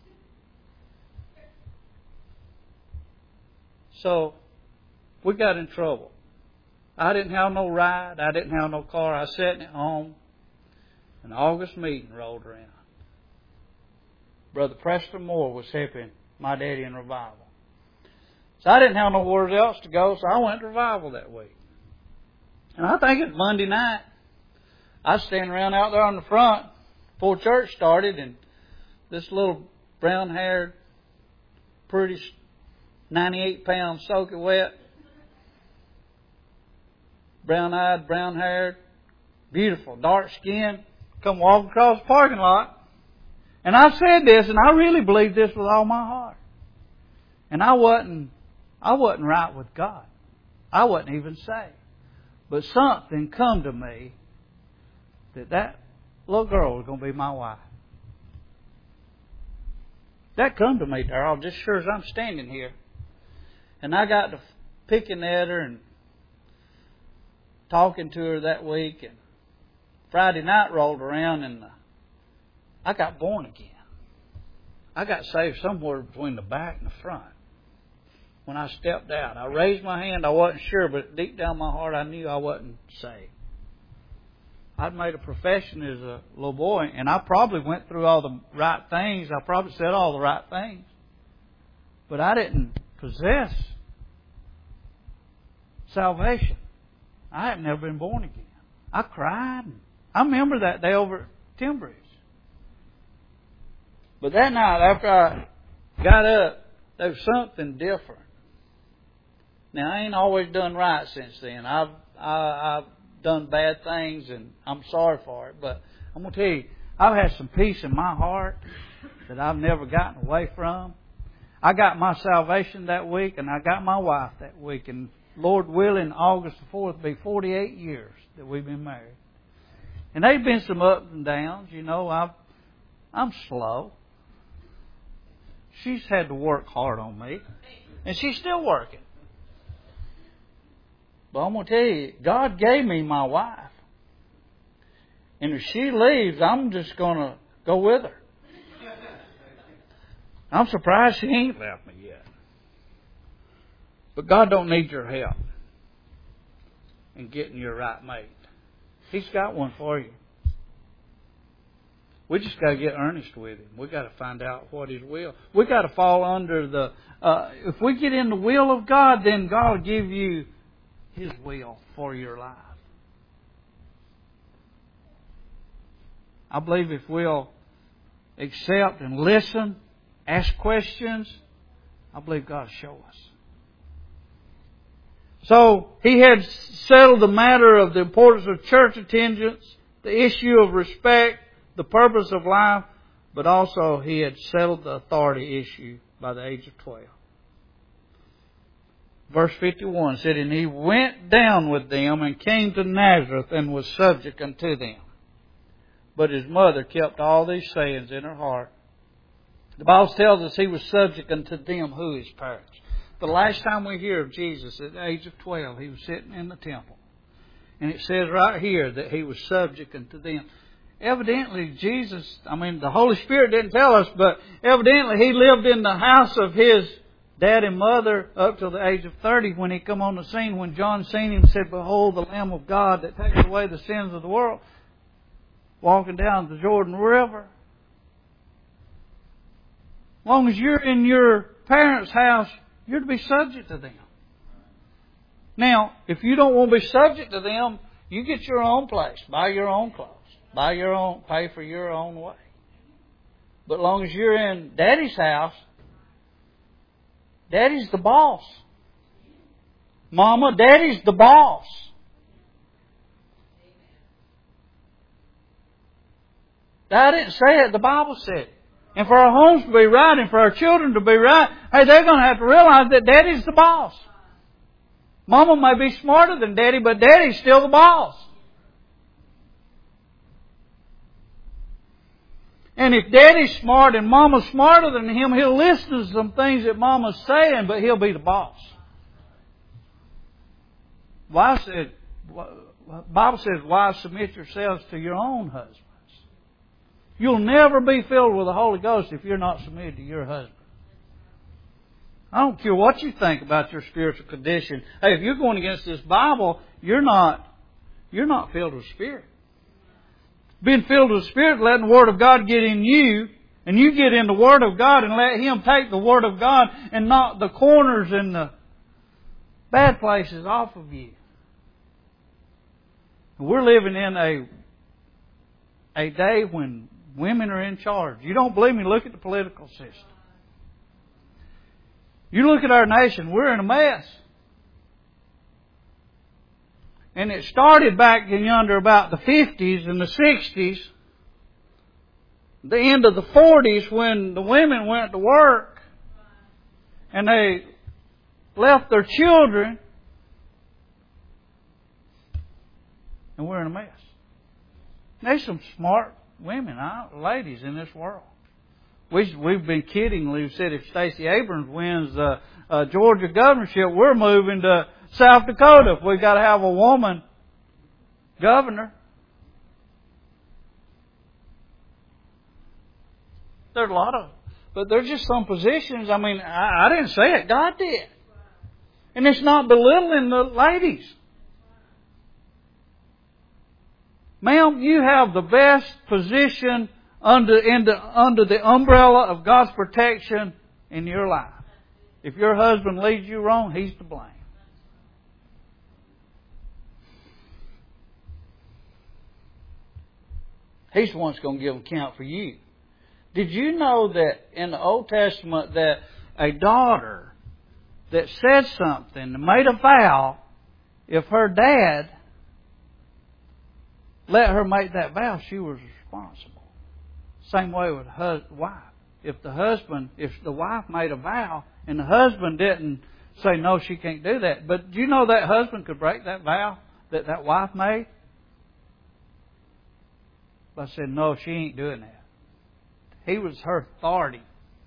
So we got in trouble. I didn't have no ride. I didn't have no car. I sat at home. An August meeting rolled around. Brother Preston Moore was helping my daddy in revival. So I didn't have nowhere else to go, so I went to revival that week. And I think it's Monday night. I was standing around out there on the front before church started, and this little brown-haired, pretty ninety-eight pound soaking wet, brown-eyed, brown-haired, beautiful, dark skin, come walking across the parking lot. And I've said this, and I really believe this with all my heart. And I wasn't, I wasn't right with God. I wasn't even saved. But something come to me that that little girl was going to be my wife. That come to me, Darrell, just sure as I'm standing here. And I got to picking at her and talking to her that week. And Friday night rolled around, and I got born again. I got saved somewhere between the back and the front. When I stepped out, I raised my hand. I wasn't sure, but deep down in my heart, I knew I wasn't saved. I'd made a profession as a little boy, and I probably went through all the right things. I probably said all the right things. But I didn't possess salvation. I had never been born again. I cried. I remember that day over at Timbridge. But that night, after I got up, there was something different. Now, I ain't always done right since then. I've I, I've done bad things, and I'm sorry for it. But I'm going to tell you, I've had some peace in my heart that I've never gotten away from. I got my salvation that week, and I got my wife that week. And Lord willing, August the fourth will be forty-eight years that we've been married. And there's been some ups and downs. You know, I've, I'm slow. She's had to work hard on me. And she's still working. But I'm going to tell you, God gave me my wife. And if she leaves, I'm just going to go with her. I'm surprised she ain't left me yet. But God don't need your help in getting your right mate. He's got one for you. We just got to get earnest with Him. We got to find out what His will. We got to fall under the. Uh, if we get in the will of God, then God will give you His will for your life. I believe if we'll accept and listen, ask questions, I believe God will show us. So He had settled the matter of the importance of church attendance, the issue of respect, the purpose of life, but also He had settled the authority issue by the age of twelve. Verse fifty-one said, "And He went down with them and came to Nazareth and was subject unto them. But His mother kept all these sayings in her heart." The Bible tells us He was subject unto them, who? His parents. The last time we hear of Jesus at the age of twelve, He was sitting in the temple. And it says right here that He was subject unto them. Evidently, Jesus, I mean, the Holy Spirit didn't tell us, but evidently He lived in the house of His dad and mother up till the age of thirty when He come on the scene. When John seen Him, said, "Behold, the Lamb of God that taketh away the sins of the world," walking down the Jordan River. As long as you're in your parents' house, you're to be subject to them. Now, if you don't want to be subject to them, you get your own place, buy your own clothes. Buy your own, pay for your own way. But as long as you're in Daddy's house, Daddy's the boss. Mama, Daddy's the boss. I didn't say it, the Bible said it. And for our homes to be right and for our children to be right, hey, they're going to have to realize that Daddy's the boss. Mama may be smarter than Daddy, but Daddy's still the boss. And if Daddy's smart and Mama's smarter than him, he'll listen to some things that Mama's saying, but he'll be the boss. Wives said, Bible says, wives, submit yourselves to your own husbands. You'll never be filled with the Holy Ghost if you're not submitted to your husband. I don't care what you think about your spiritual condition. Hey, if you're going against this Bible, you're not, you're not filled with Spirit. Being filled with Spirit, letting the Word of God get in you, and you get in the Word of God and let Him take the Word of God and knock the corners and the bad places off of you. We're living in a, a day when women are in charge. You don't believe me? Look at the political system. You look at our nation, we're in a mess. And it started back in yonder about the fifties and the sixties, the end of the forties, when the women went to work and they left their children, and we're in a mess. There's some smart women, ladies in this world. We, we've been kiddingly said if Stacey Abrams wins the uh, Georgia governorship, we're moving to South Dakota if we've got to have a woman governor. There's a lot of, but there's just some positions. I mean, I, I didn't say it, God did. And it's not belittling the ladies. Ma'am, you have the best position under, in the, under the umbrella of God's protection in your life. If your husband leads you wrong, he's to blame. He's the one that's going to give account for you. Did you know that in the Old Testament that a daughter that said something and made a vow, if her dad let her make that vow, she was responsible. Same way with hus- wife. If the husband, if the wife made a vow and the husband didn't say, no, she can't do that. But do you know that husband could break that vow that that wife made? But I said, no, she ain't doing that. He was her authority.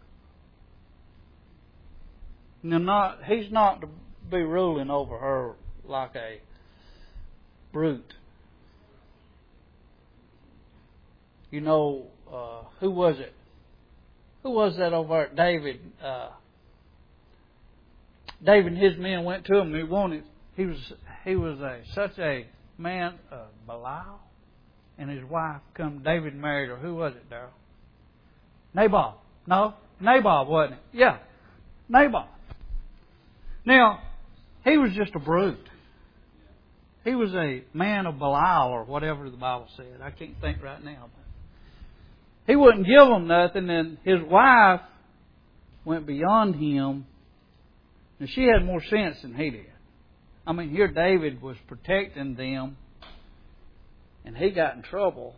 Now, not, he's not to be ruling over her like a brute. You know, uh, who was it? Who was that over at David? Uh, David and his men went to him. And he wanted. He was. He was a such a man of Belial, and his wife come. David married her. Who was it, Darrell? Nabal. No, Nabal wasn't it? Yeah, Nabal. Now, he was just a brute. He was a man of Belial or whatever the Bible said. I can't think right now. He wouldn't give them nothing, and his wife went beyond him. And she had more sense than he did. I mean, here David was protecting them, and he got in trouble,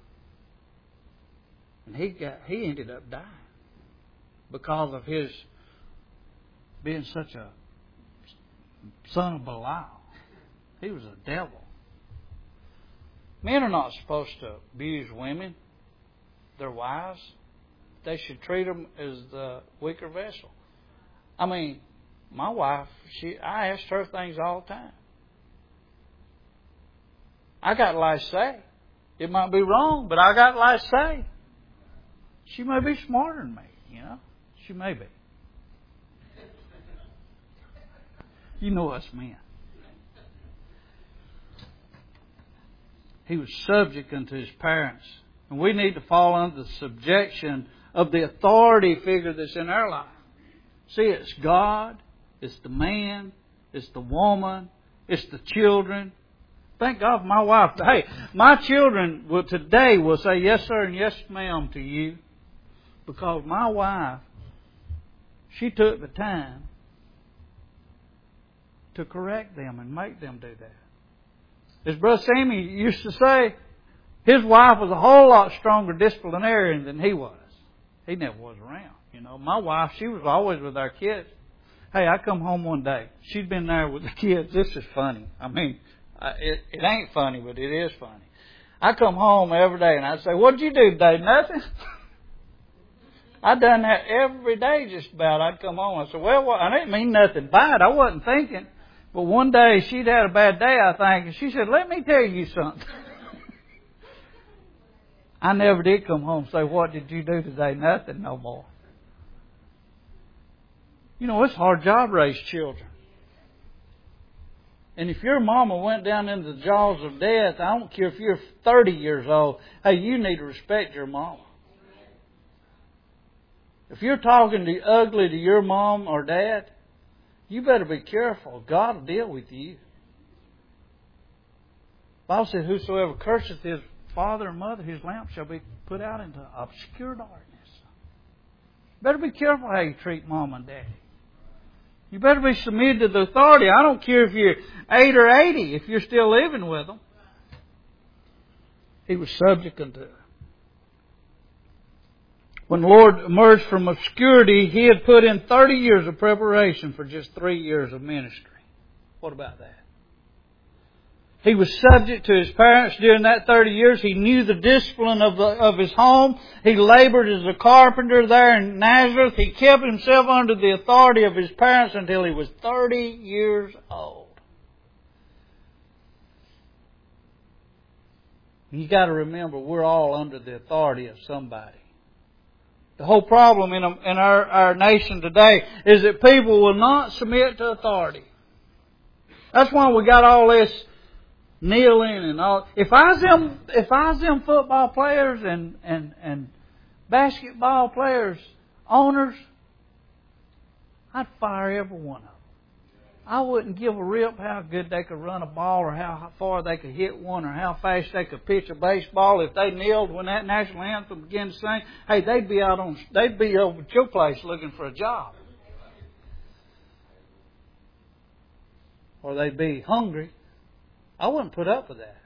and he got he ended up dying because of his being such a son of Belial. He was a devil. Men are not supposed to abuse women. Their wives, they should treat them as the weaker vessel. I mean, my wife, she, I asked her things all the time. I got life to say. It might be wrong, but I got life to say. She may be smarter than me, you know. She may be. You know us men. He was subject unto his parents. And we need to fall under the subjection of the authority figure that's in our life. See, it's God, it's the man, it's the woman, it's the children. Thank God for my wife. Hey, my children will today will say yes, sir, and yes, ma'am to you. Because my wife, she took the time to correct them and make them do that. As Brother Sammy used to say, his wife was a whole lot stronger disciplinarian than he was. He never was around. You know, my wife, she was always with our kids. Hey, I come home one day. She'd been there with the kids. This is funny. I mean, it, it ain't funny, but it is funny. I come home every day and I'd say, what'd you do today? Nothing. I done that every day just about. I'd come home and I said, well, well, I didn't mean nothing bad. I wasn't thinking. But one day she'd had a bad day, I think, and she said, let me tell you something. I never did come home and say, what did you do today? Nothing no more. You know, it's a hard job to raise children. And if your mama went down into the jaws of death, I don't care if you're thirty years old, hey, you need to respect your mama. If you're talking to ugly to your mom or dad, you better be careful. God will deal with you. The Bible says, whosoever curseth his father and mother, his lamp shall be put out into obscure darkness. Better be careful how you treat mom and daddy. You better be submitted to the authority. I don't care if you're eight or eighty, if you're still living with them. He was subject unto it. When the Lord emerged from obscurity, He had put in thirty years of preparation for just three years of ministry. What about that? He was subject to His parents during that thirty years. He knew the discipline of, the, of His home. He labored as a carpenter there in Nazareth. He kept Himself under the authority of His parents until He was thirty years old. You got to remember, we're all under the authority of somebody. The whole problem in, in our, our nation today is that people will not submit to authority. That's why we got all this kneeling and all. If I was them, if I was them football players and, and, and basketball players, owners, I'd fire every one of them. I wouldn't give a rip how good they could run a ball or how far they could hit one or how fast they could pitch a baseball. If they kneeled when that national anthem began to sing, hey, they'd be out on, they'd be over at your place looking for a job. Or they'd be hungry. I wouldn't put up with that.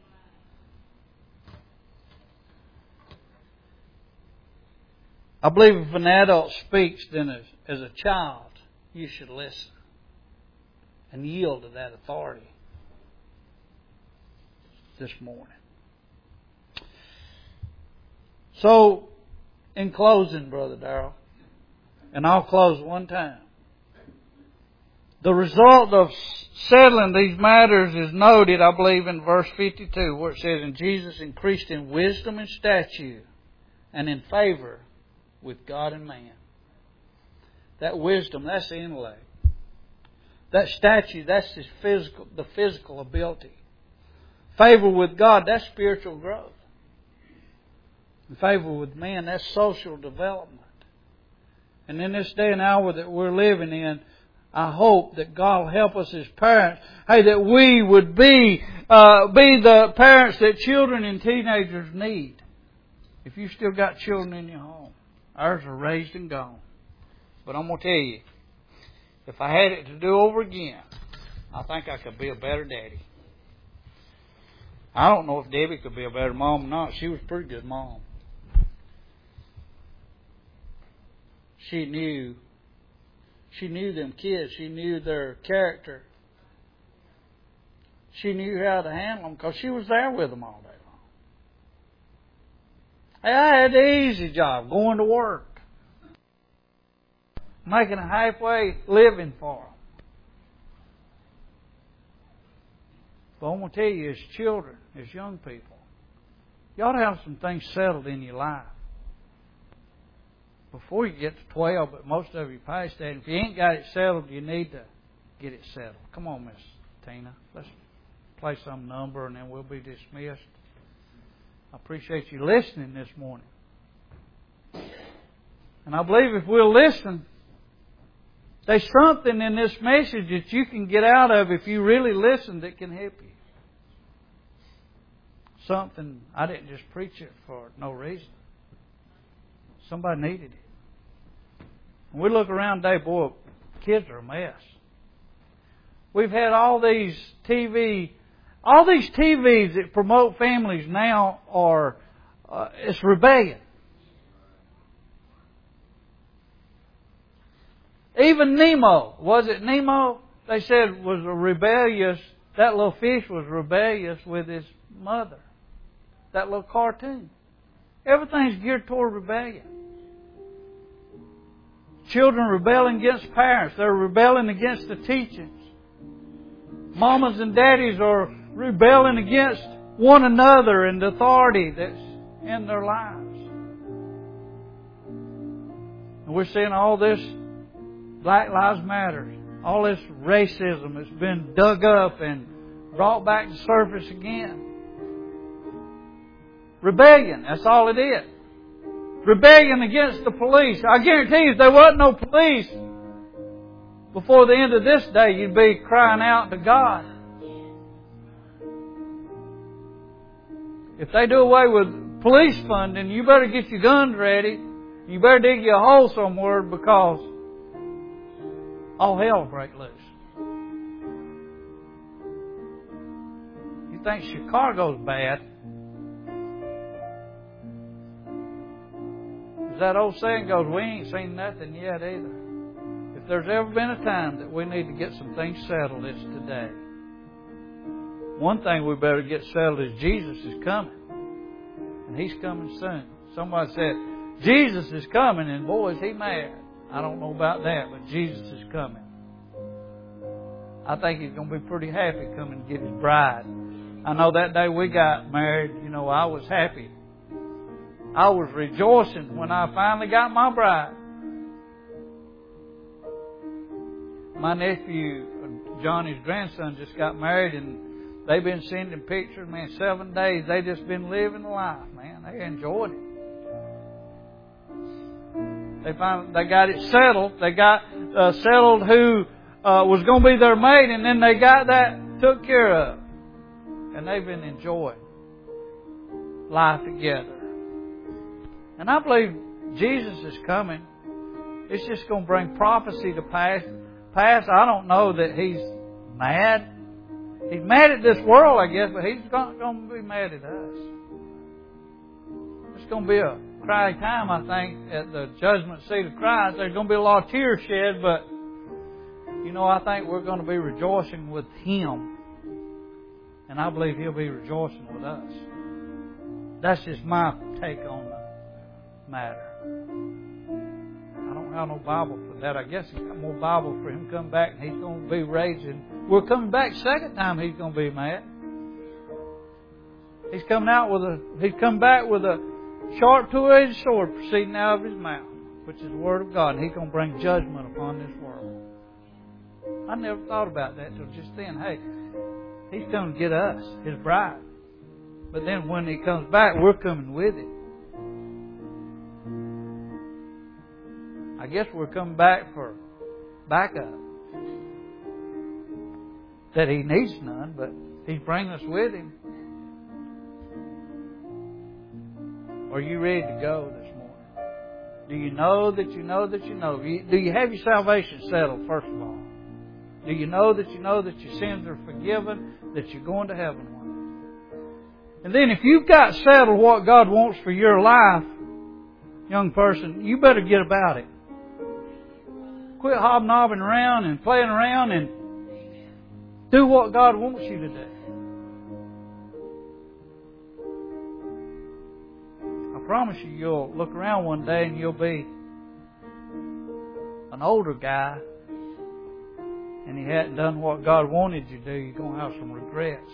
I believe if an adult speaks, then as, as a child, you should listen and yield to that authority this morning. So, in closing, Brother Darrell, and I'll close one time. The result of settling these matters is noted, I believe, in verse fifty-two, where it says, and Jesus increased in wisdom and stature and in favor with God and man. That wisdom, that's the intellect. That stature, that's his physical, the physical ability. Favor with God, that's spiritual growth. And favor with man, that's social development. And in this day and hour that we're living in, I hope that God will help us as parents. Hey, that we would be uh, be the parents that children and teenagers need. If you still got children in your home, ours are raised and gone. But I'm going to tell you, if I had it to do over again, I think I could be a better daddy. I don't know if Debbie could be a better mom or not. She was a pretty good mom. She knew, she knew them kids. She knew their character. She knew how to handle them because she was there with them all day long. Hey, I had the easy job, going to work, making a halfway living for them. But I'm going to tell you, as children, as young people, you ought to have some things settled in your life before you get to twelve, but most of you past that. If you ain't got it settled, you need to get it settled. Come on, Miss Tina. Let's play some number and then we'll be dismissed. I appreciate you listening this morning. And I believe if we'll listen, there's something in this message that you can get out of if you really listen that can help you. Something, I didn't just preach it for no reason. Somebody needed it. When we look around today, boy, kids are a mess. We've had all these T V, all these T Vs that promote families now are, uh, it's rebellion. Even Nemo, was it Nemo? They said was a rebellious, that little fish was rebellious with his mother. That little cartoon. Everything's geared toward rebellion. Children rebelling against parents. They're rebelling against the teachings. Mamas and daddies are rebelling against one another and the authority that's in their lives. And we're seeing all this Black Lives Matter, all this racism that's been dug up and brought back to the surface again. Rebellion, that's all it is. Rebellion against the police. I guarantee you, if there wasn't no police, before the end of this day, you'd be crying out to God. If they do away with police funding, you better get your guns ready. You better dig you a hole somewhere, because all hell will break loose. You think Chicago's bad? As that old saying goes, we ain't seen nothing yet either. If there's ever been a time that we need to get some things settled, it's today. One thing we better get settled is Jesus is coming. And He's coming soon. Somebody said, Jesus is coming, and boy, is He mad. I don't know about that, but Jesus is coming. I think He's going to be pretty happy coming to get His bride. I know that day we got married, you know, I was happy. I was rejoicing when I finally got my bride. My nephew, Johnny's grandson, just got married, and they've been sending pictures, man, seven days. They just been living life, man. They enjoyed it. They finally, they got it settled. They got uh, settled who uh, was going to be their mate, and then they got that took care of. And they've been enjoying life together. And I believe Jesus is coming. It's just going to bring prophecy to pass. Pass. I don't know that He's mad. He's mad at this world, I guess, but He's not going to be mad at us. It's going to be a cry time, I think, at the judgment seat of Christ. There's going to be a lot of tears shed, but, you know, I think we're going to be rejoicing with Him. And I believe He'll be rejoicing with us. That's just my take on the matter. I don't have no Bible for that. I guess He's got more Bible for Him to come back, and He's going to be raging. We're coming back second time He's going to be mad. He's coming out with a, He's come back with a sharp two-edged sword proceeding out of His mouth, which is the Word of God, and He's going to bring judgment upon this world. I never thought about that till just then. Hey, He's coming to get us, His bride. But then when He comes back, we're coming with Him. I guess we're coming back for backup. That He needs none, but He's bringing us with Him. Are you ready to go this morning? Do you know that you know that you know? Do you have your salvation settled, first of all? Do you know that you know that your sins are forgiven, that you're going to heaven one day? And then if you've got settled what God wants for your life, young person, you better get about it. Quit hobnobbing around and playing around and do what God wants you to do. I promise you, you'll look around one day and you'll be an older guy and you hadn't done what God wanted you to do. You're going to have some regrets.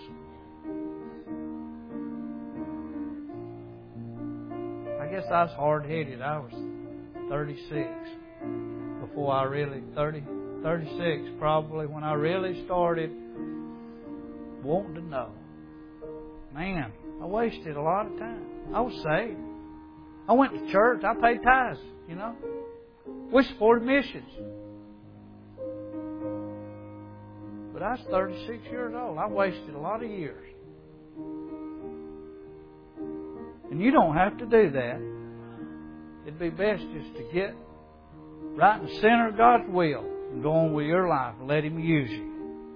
I guess I was hard-headed. I was thirty-six before I really, thirty, thirty-six probably, when I really started wanting to know. Man, I wasted a lot of time. I was saved. I went to church. I paid tithes, you know. We supported missions. But I was thirty-six years old. I wasted a lot of years. And you don't have to do that. It'd be best just to get right in the center of God's will and go on with your life and let Him use you.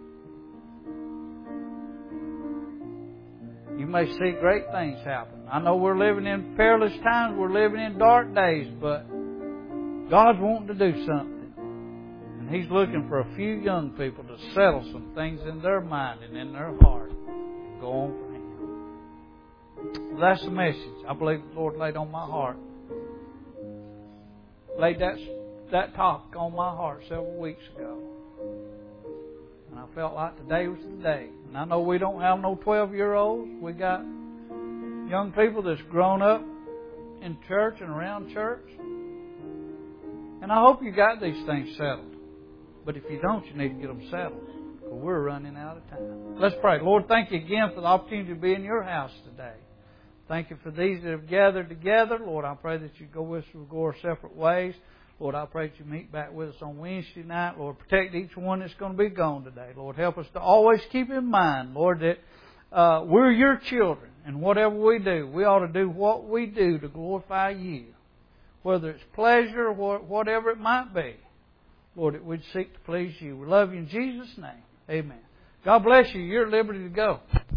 You may see great things happen. I know we're living in perilous times. We're living in dark days, but God's wanting to do something. And He's looking for a few young people to settle some things in their mind and in their heart and go on for Him. Well, that's the message I believe the Lord laid on my heart. Laid that that topic on my heart several weeks ago. And I felt like today was the day. And I know we don't have no twelve-year-olds. We got young people that's grown up in church and around church. And I hope you got these things settled. But if you don't, you need to get them settled. Because we're running out of time. Let's pray. Lord, thank you again for the opportunity to be in your house today. Thank you for these that have gathered together. Lord, I pray that you go with us, we'll go our separate ways. Lord, I pray that you meet back with us on Wednesday night. Lord, protect each one that's going to be gone today. Lord, help us to always keep in mind, Lord, that uh, we're your children. And whatever we do, we ought to do what we do to glorify you. Whether it's pleasure or whatever it might be. Lord, that we'd seek to please you. We love you in Jesus' name. Amen. God bless you. You're at liberty to go.